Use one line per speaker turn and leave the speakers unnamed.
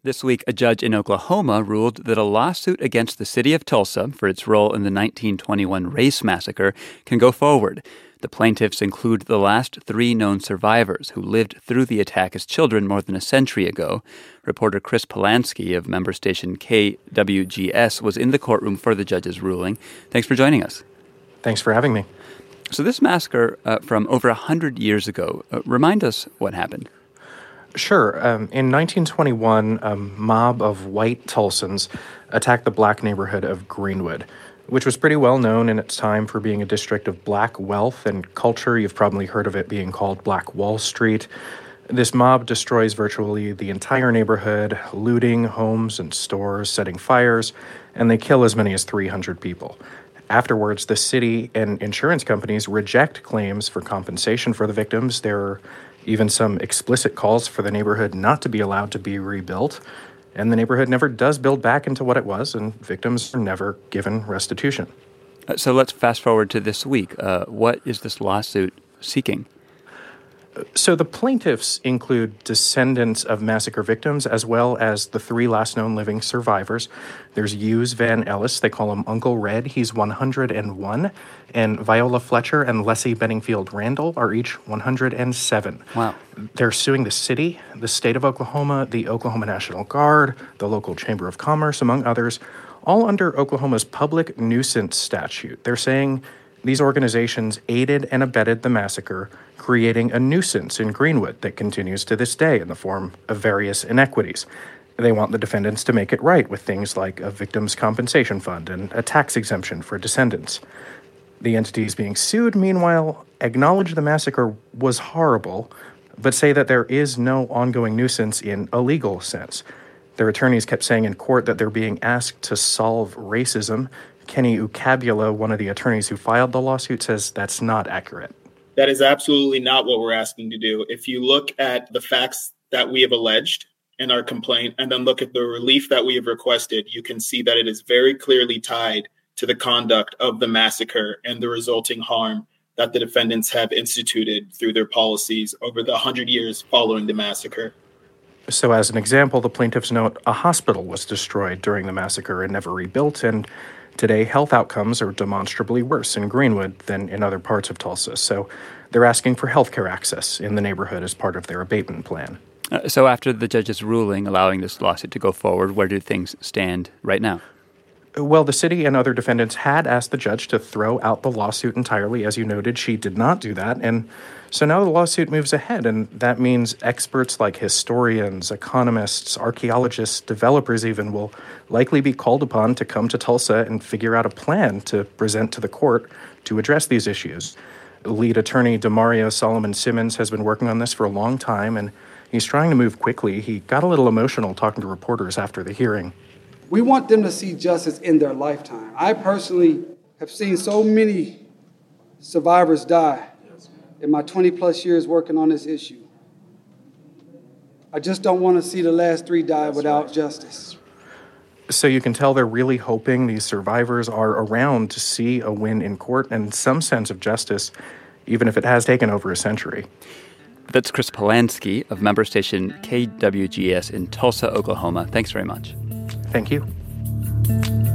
This week, a judge in Oklahoma ruled that a lawsuit against the city of Tulsa for its role in the 1921 race massacre can go forward. The plaintiffs include the last 3 known survivors who lived through the attack as children more than a century ago. Reporter Chris Polanski of member station KWGS was in the courtroom for the judge's ruling. Thanks for joining us.
Thanks for having me.
So this massacre from over 100 years ago, remind us what happened.
Sure. In 1921, a mob of white Tulsans attacked the black neighborhood of Greenwood, which was pretty well known in its time for being a district of black wealth and culture. You've probably heard of it being called Black Wall Street. This mob destroys virtually the entire neighborhood, looting homes and stores, setting fires, and they kill as many as 300 people. Afterwards, the city and insurance companies reject claims for compensation for the victims. There are even some explicit calls for the neighborhood not to be allowed to be rebuilt. And the neighborhood never does build back into what it was, and victims are never given restitution.
So let's fast forward to this week. What is this lawsuit seeking?
So the plaintiffs include descendants of massacre victims as well as the 3 last known living survivors. There's Hughes Van Ellis, they call him Uncle Red, he's 101, and Viola Fletcher and Leslie Benningfield Randall are each 107.
Wow.
They're suing the city, the state of Oklahoma, the Oklahoma National Guard, the local Chamber of Commerce, among others, all under Oklahoma's public nuisance statute. They're saying these organizations aided and abetted the massacre, creating a nuisance in Greenwood that continues to this day in the form of various inequities. They want the defendants to make it right with things like a victims' compensation fund and a tax exemption for descendants. The entities being sued, meanwhile, acknowledge the massacre was horrible, but say that there is no ongoing nuisance in a legal sense. Their attorneys kept saying in court that they're being asked to solve racism. Kenny Ucabula, one of the attorneys who filed the lawsuit, says that's not accurate.
That is absolutely not what we're asking to do. If you look at the facts that we have alleged in our complaint and then look at the relief that we have requested, you can see that it is very clearly tied to the conduct of the massacre and the resulting harm that the defendants have instituted through their policies over the 100 years following the massacre.
So as an example, the plaintiffs note a hospital was destroyed during the massacre and never rebuilt, and today, health outcomes are demonstrably worse in Greenwood than in other parts of Tulsa. So they're asking for health care access in the neighborhood as part of their abatement plan.
So after the judge's ruling allowing this lawsuit to go forward, where do things stand right now?
Well, the city and other defendants had asked the judge to throw out the lawsuit entirely. As you noted, she did not do that. And so now the lawsuit moves ahead, and that means experts like historians, economists, archaeologists, developers even will likely be called upon to come to Tulsa and figure out a plan to present to the court to address these issues. Lead attorney Demario Solomon Simmons has been working on this for a long time, and he's trying to move quickly. He got a little emotional talking to reporters after the hearing.
We want them to see justice in their lifetime. I personally have seen so many survivors die in my 20-plus years working on this issue. I just don't want to see the last 3 die without justice.
So you can tell they're really hoping these survivors are around to see a win in court and some sense of justice, even if it has taken over a century.
That's Chris Polanski of member station KWGS in Tulsa, Oklahoma. Thanks very much.
Thank you.